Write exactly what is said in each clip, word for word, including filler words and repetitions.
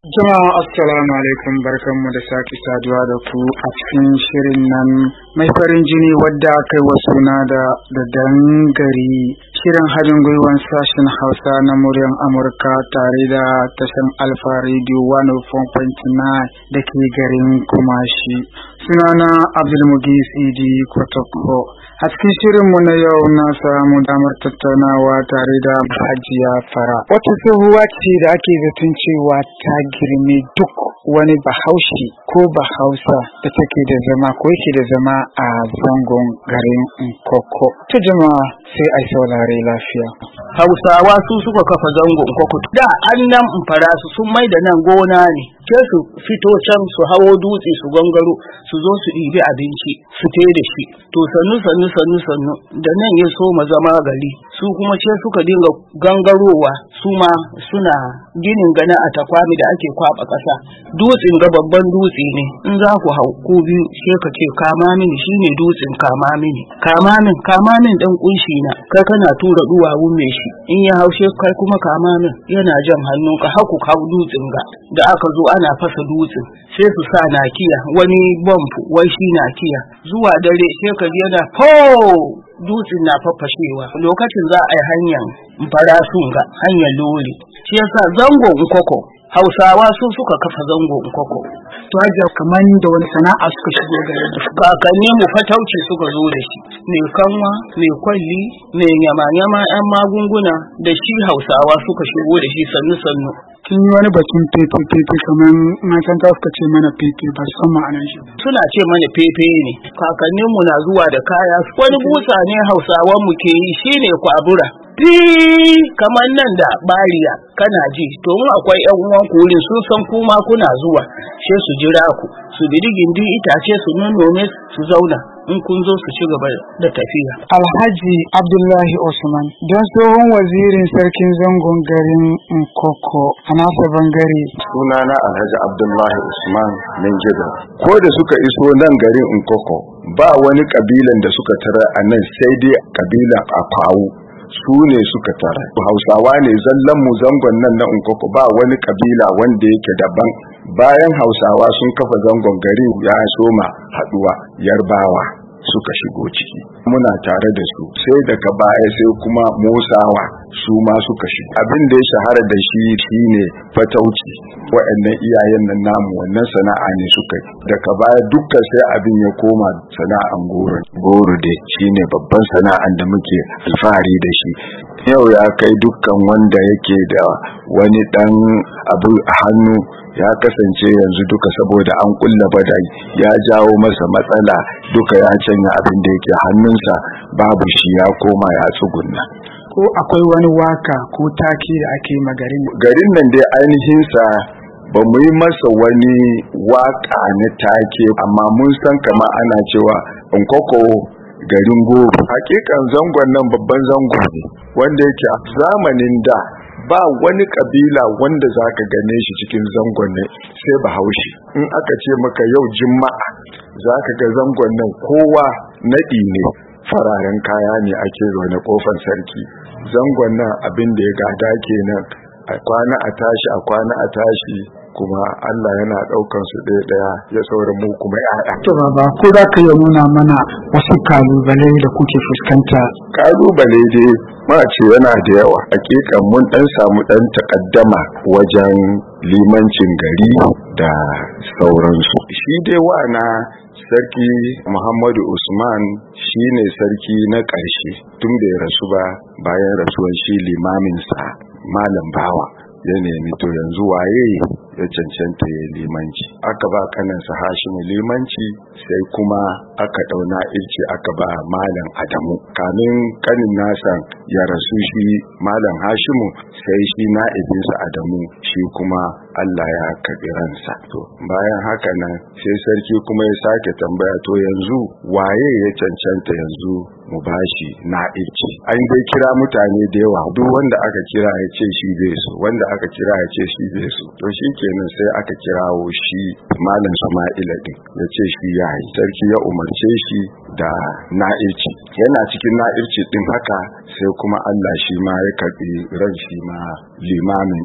Jama'a assalamu alaikum, barkanmu da sake saduwa da ku a cikin shirin nan mai farin jini wadda aka yi wa suna da da dangari, shirin haɗin gwiwan sashen Hausa na muryar Amurka tare da tashan Alfa Radio one oh four point nine da ke garin Kumashi. Sunana Abdulmugis Idi Kotoko. A cikin shirinmu na yau na samu damar tattaunawa tare da Hajiya Fara. Wata tsohuwa ce da ake zaton cewa ta girme duk wani bahaushe ko bahausa da take da zama ko yake da zama a zangon garin Nkoko. Ta jama'a sai a saurare lafiya. Hausawa su suka kafa zangon Nkoko. Da an nan fara su sun mai da nan gona ne. Ke su fito can su hawo dutse su gangaro su zo su ɗibi abinci su te da shi. To sannu sannu sannu sannu da nan ya so ma zama gari. Su kuma ce suka dinga gangarowa su ma suna ginin gana a takwami da ake kwaba ƙasa. Dutsen ga babban dutse ne, in za ku hau ku biyu sai ka ce kama mini shine dutsen kama mini kama min kama min dan kunshi na kai kana tura duwawun me shi in ya haushe kai kuma kama min yana jan hannunka haku hau dutsen ga da aka zo ana fasa dutsen sai su sa nakiya wani bomb wai shi nakiya zuwa dare sai ka yana po dutsen na fafashewa lokacin za a yi hanyar farasun ga hanyar lori shi yasa zangon Nkoko Hausawa su suka kafa zango Nkoko. To hajiya kamar da wani sana'a suka shigo gare da su. Kakanni mu fatauci suka zo da shi. Mai kanwa, mai kwalli, mai nyama-nyama, ‘yan magunguna da shi Hausawa suka shigo da shi sannu-sannu. Kin yi wani bakin fefe-fefe kamar matan ta suka ce mana fefe ba su san ma'anar shi. Suna ce mana fefe ne. Kakannin mu na zuwa da kaya. Wani busa ne Hausawan mu ke yi shine kwabura. Fi kamar nan da bariya kana ji to mu akwai ƴan uwan ku wurin sun san kuma kuna zuwa sai su jira ku su bi gindi itace su nome su zauna in kun zo su ci gaba da tafiya. Alhaji Abdullahi Usman don tsohon wazirin sarkin zangon garin Nkoko a nasa bangare. Sunana Alhaji Abdullahi Usman Minjida. Ko da suka iso nan garin Nkoko ba wani kabilan da suka tara a nan sai dai kabilan Akwawu. Su ne suka tara. Hausawa ne zallan mu zangon nan na Nkoko ba wani kabila wanda yake daban. Bayan Hausawa sun kafa zangon gari ya soma haduwa Yarbawa suka shigo ciki. Muna tare da su sai daga baya sai kuma Musawa su ma suka shigo. Abin da ya shahara da shi shine fatauci. Waɗannan iyayen nan namu wannan sana'a ne suka yi. Daga baya dukkan sai abin ya koma sana'an goro. Goro dai shine babban sana'an da muke alfahari da shi. Yau ya kai dukkan wanda yake da wani dan abu a hannu ya kasance yanzu duka saboda an kulla badai ya jawo masa matsala duka ya canya abin da yake hannunsa babu shi ya koma ya tsugunna. Ko akwai wani waka ko taki da ake magarin? Garin nan dai ainihin sa ba mu yi masa wani waka na take amma mun san kama ana cewa Nkoko garin goro. Hakikan zangon nan babban zango ne wanda yake a zamanin da ba wani kabila wanda zaka gane shi cikin zangon ne sai Bahaushe. In aka ce maka yau Juma'a zaka ga zangon nan kowa nadi ne, fararen kaya ne ake zaune kofar sarki. Zangon nan abin da ya gada kenan, a kwana a tashi a kwana a tashi kuma Allah yana daukan su ɗaya ɗaya ya saura mu kuma ƴaƴa. To baba ko za ka yi nuna mana wasu kalubale da kuke fuskanta? Kalubale dai ma ce yana da yawa. Hakikan mun dan samu dan takaddama wajen limancin gari da sauransu. Shi dai wana sarki Muhammadu Usman shine sarki na ƙarshe tun da ya rasu ba bayan rasuwan shi limaminsa Malam Bawa ya nemi to yanzu waye ya cancanta ya limanci. Aka ba kanansa Hashimu limanci sai kuma aka dauna irce aka ba Malam Adamu. Kamin kanin nasa ya rasu shi Malam Hashimu sai shi na'ibinsa Adamu shi kuma Allah ya karɓi ransa. To bayan haka nan sai sarki kuma ya sake tambaya to yanzu waye ya cancanta yanzu mu bashi na'ibci. An dai kira mutane da yawa duk wanda aka kira ya ce shi bai so, wanda aka kira ya ce shi bai so. To shi kenan sai aka kirawo shi Malam Sama'ila din ya ce shi ya yi. Sarki ya umarce shi da na'ibci. Yana cikin na'ibci din haka sai kuma Allah shi ma ya karɓi ran shi ma limamin din.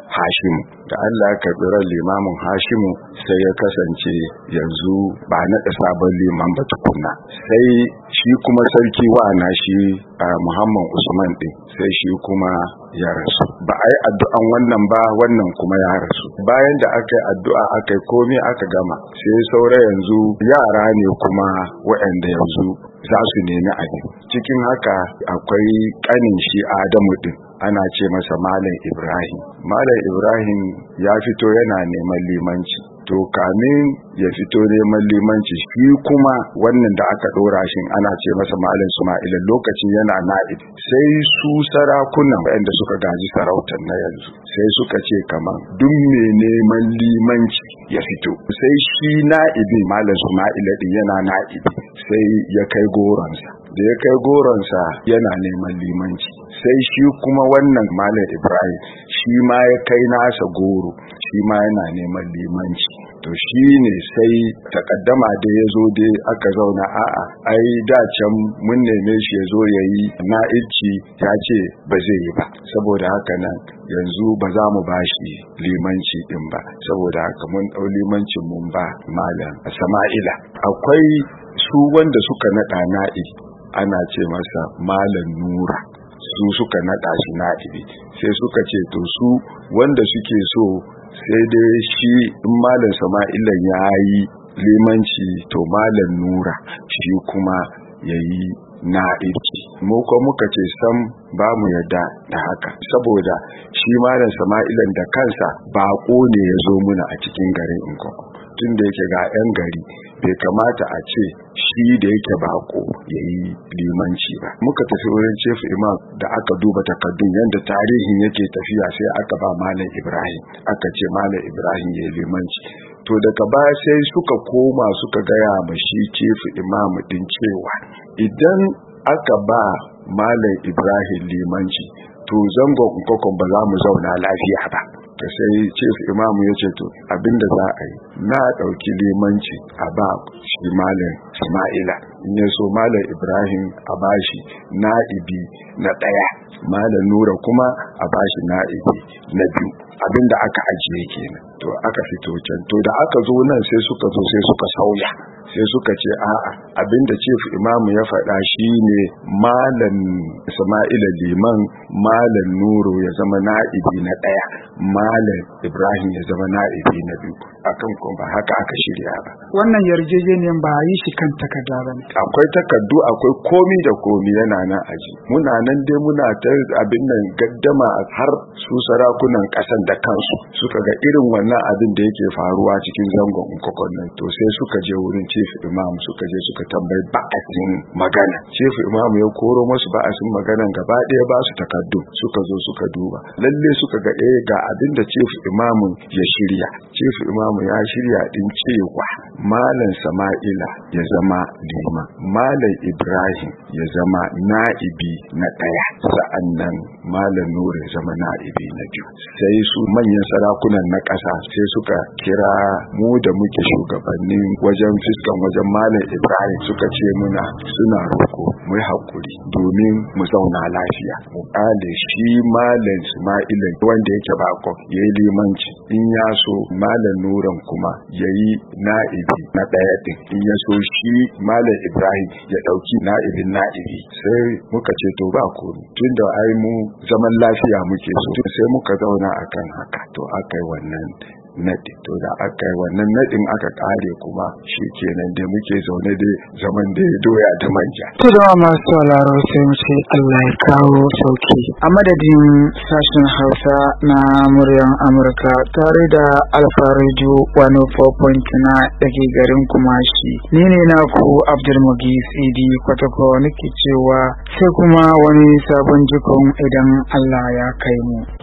Hashimu. Da Allah ya karɓi ran limamin Hashimu sai ya kasance yanzu ba naɗa sabon liman ba tukunna. Sai shi kuma sarki wa'ana shi Muhammad Usman ɗin sai shi kuma ya rasu. Ba a yi addu'an wannan ba, wannan kuma ya rasu. Bayan da aka yi addu'a aka yi komai aka gama sai saura yanzu yara ne kuma waɗanda yanzu za su nemi abin. Cikin haka akwai ƙanin shi Adamu ɗin ana ce masa Malam Ibrahim. Malam Ibrahim ya fito yana neman limanci. To kamin ya fito neman limanci shi kuma wannan da aka ɗora shi ana ce masa Malam Isma'ila lokacin yana na'ib. Sai su sarakunan waɗanda suka gaji sarautar na yanzu sai suka ce kaman duk mai neman limanci ya fito. Sai shi na'ibin Malam Isma'ila din yana na'ibi sai ya kai goronsa. Da ya kai goronsa yana neman limanci. Sai shi kuma wannan Malam Ibrahim shi ma ya kai nasa goro shi ma yana neman limanci. To shi ne sai takaddama da ya zo dai aka zauna a'a ai da can mun neme shi ya zo ya yi na'ibci ya ce ba zai yi ba, saboda haka nan yanzu ba za mu ba shi limanci din ba, saboda haka mun ɗau limancin mun ba Malam Sama'ila. Akwai su wanda suka naɗa na'ibi ana ce masa Malam Nura, su suka naɗa shi na'ibi sai suka ce to su wanda suke so sai dai shi in Malam Sama'ila ya yi limanci to Malam Nura shi kuma ya yi na'ibci. Mu ko muka ce sam ba mu yadda da haka, saboda shi Malam Sama'ila da kansa baƙo ne ya zo muna a cikin garin Nkoko. Tun da yake ga 'yan gari bai kamata a ce shi da yake bako ya yi limanci ba. Muka tafi wurin Chief Imam da aka duba takardun yadda tarihin yake tafiya sai aka ba Malam Ibrahim, aka ce Malam Ibrahim ya yi limanci. To daga baya sai suka koma suka gaya ma shi Chief Imam din cewa idan aka ba Malam Ibrahim limanci to zangon Nkokon ba za mu zauna lafiya ba. Da sai Chief Imam ya ce to abinda za a yi na ɗauki limanci a ba shi Malam Isma'ila, in ya so Malam Ibrahim a bashi na'ibi na ɗaya, Malam Nura kuma a bashi na'ibi na biyu. Abinda aka ajiye kenan. To aka fito can, to da aka zo nan sai suka zo sai suka sauya, sai suka ce a'a abinda Chief Imam ya faɗa shine Malam Isma'ila liman, Malam Nuru ya zama na'ibi na ɗaya, Malam Ibrahim ya zama na'ibi na biyu. Akan kuma ba haka aka shirya ba. Wannan yarjejeniyan ba yi shi kan takarda ba ne. Akwai takardu, akwai komi da komi yana nan aji. Muna nan dai muna ta abin nan gaddama har su sarakunan ƙasan da kansu suka ga irin wannan abin da yake faruwa cikin zangon Nkokon nan, to sai suka je wurin Chief Imam suka je suka tambayi ba'asin magana. Chief Imam ya koro masu ba'asin maganan gaba ɗaya ba su takardu, suka zo suka duba. Lalle suka ga eh ga abin da Chief Imam ya shirya. Chief Imam ya shirya din cewa Malam Sama'ila ya zama liman, Malam Ibrahim ya zama na'ibi na ɗaya, sa'annan Malam Nura ya zama na'ibi na biyu. Sai su manyan sarakunan na ƙasa sai suka kira mu da muke shugabannin wajen fiskan wajen Malam Ibrahim suka ce muna suna roko mu yi haƙuri domin mu zauna lafiya, mu ƙale shi Malam Isma'ila wanda yake bako ya yi limanci, in ya so Malam Nuran kuma ya yi na'ibi na ɗaya ɗin, in ya so shi Malam Ibrahim ya ɗauki na'ibin na'ibi. Sai muka ce to ba komi tun da ai mu zaman lafiya muke so, sai muka zauna akan haka. To aka yi wannan naɗi, to da aka yi wannan naɗin aka ƙare kuma shi kenan da muke zaune dai zaman da ya doya da manja. To da masu sauraro sai mu ce Allah ya kawo sauki. A madadin sashen Hausa na muryar Amurka tare da Alfa Radio one oh four point nine da ke garin Kumashi. Ni ne naku Abdulmugis Idi Kwatakwa nake cewa sai kuma wani sabon jikon idan Allah ya kai mu.